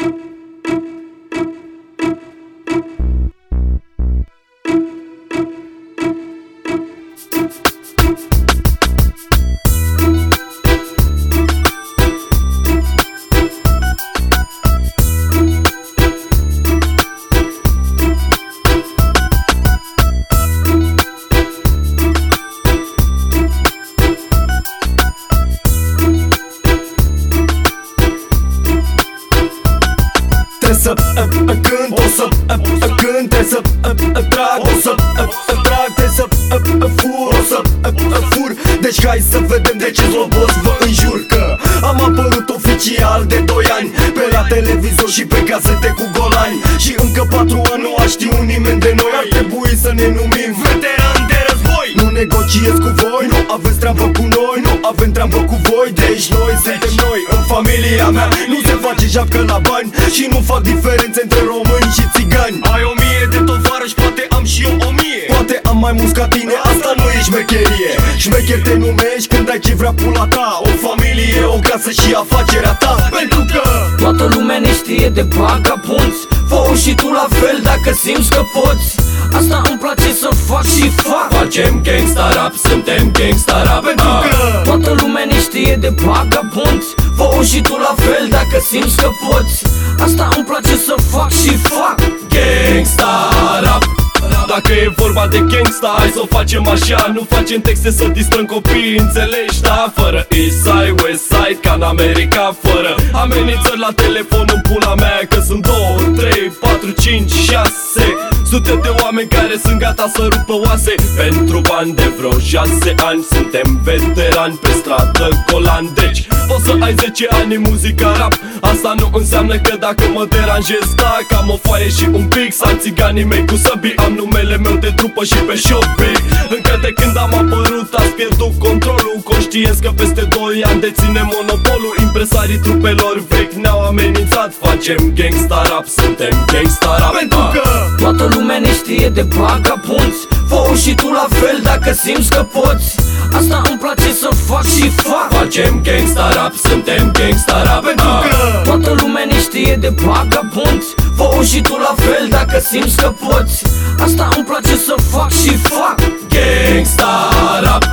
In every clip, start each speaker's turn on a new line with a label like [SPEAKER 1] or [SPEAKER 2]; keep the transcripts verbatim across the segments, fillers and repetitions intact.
[SPEAKER 1] Să cânt, o să cânt, trebuie să trag, o să trag, trebuie să fur, o să fur. Deci hai să vedem de ce zlobos vă înjur. Că am apărut oficial de doi ani pe la televizor și pe casete cu golani. Și încă patru ani nu a știut nimeni de noi. Ar trebui să ne numim veterani de război. Nu negociez cu voi, nu aveți treabă cu noi, nu avem treabă cu voi. Deci noi suntem noi, în familia mea nu se face japcă la bani și nu fac diferențe între români și țigani. Ai o mie de tovarăși, poate am și eu o mie. Poate am mai mulți ca tine, asta nu e șmecherie. Șmecher te numești când ai ce vrea pula ta. O familie, o casă și afacerea ta. Pentru că
[SPEAKER 2] toată lumea ne știe de vagabonți. Fă-o și tu la fel dacă simți că poți. Asta îmi place să fac și fac.
[SPEAKER 3] Facem gangsta rap, suntem gangsta rap.
[SPEAKER 2] Pentru că toată lumea ne știe de vagabonți. Fă-o și tu la fel dacă simți că poți. Asta îmi place să fac și fac.
[SPEAKER 3] Gangsta rap. Dacă e vorba de gangsta, hai să o facem așa. Nu facem texte să distrăm copiii, înțelegi, da? Fără East Side, West Side, ca în America. Fără amenințări la telefon în pula mea. Că sunt două, trei, patru, cinci, șase sute de oameni care sunt gata să rupă oase pentru bani de vreo șase ani. Suntem veterani pe stradă golan. Deci poți să ai zece ani în muzica rap. Asta nu înseamnă că dacă mă deranjez, tac, am o foaie și un pic. Sau țiganii mei cu săbii, am numele meu de trupă și pe shopping. Încă de când am apărut ați pierdut controlul. Conștienți că peste doi ani deținem monopolul. Impresarii trupelor vechi ne-au amenințat. Facem gangsta rap, suntem gangsta rap.
[SPEAKER 2] Pentru că toată lumea ne știe de vagabonți. Fă-o și tu la fel dacă simți că poți. Asta îmi place să fac și fac.
[SPEAKER 3] Facem gangsta rap, suntem gangsta rap.
[SPEAKER 2] Pentru că toată lumea ne știe de vagabonți. Fă-o și tu la fel dacă simți că poți. Asta îmi place să fac și fac.
[SPEAKER 3] Gangsta rap.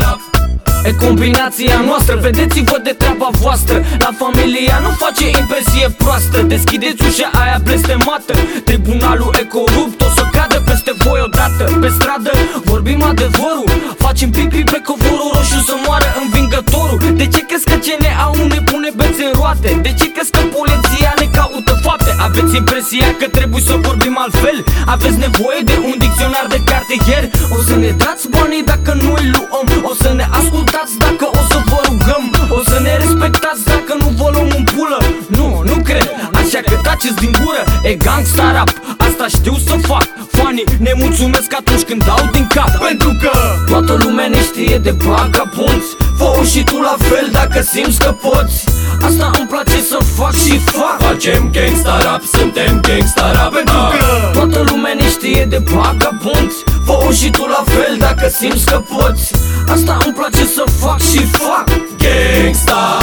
[SPEAKER 2] E combinația noastră, vedeți-vă de treaba voastră. La familia nu face impresie proastă. Deschideți ușa aia blestemată. Tribunalul e corupt, o să cadă peste voi odată. Pe stradă vorbim adevărul, facem pipi pe covorul roșu să moară învingătorul. De ce crezi că C N A-ul ne pune bețe în roate? De ce crezi că poliția ne caută fapte? Aveți impresia că trebuie să vorbim altfel? Aveți nevoie de un dicționar de cartier? O să ne dați banii dacă nu îi luăm. O să ne ascultați dacă o să vă rugăm. O să ne respectați dacă nu vă luăm în pulă. Nu, nu cred, așa că taceți din gură. E gangsta rap, asta știu să fac. Fanii ne mulțumesc atunci când dau din cap.
[SPEAKER 1] Pentru că
[SPEAKER 2] toată lumea ne știe de vagabonți. Fă-o și tu la fel dacă simți că poți. Asta îmi place să fac și fac.
[SPEAKER 3] Facem gangsta rap, suntem gangsta rap.
[SPEAKER 1] Pentru că
[SPEAKER 2] toată lumea ne știe de vagabonți. Fă-o și tu la fel dacă simți că poți. Asta îmi place să fac și fac.
[SPEAKER 3] Gangsta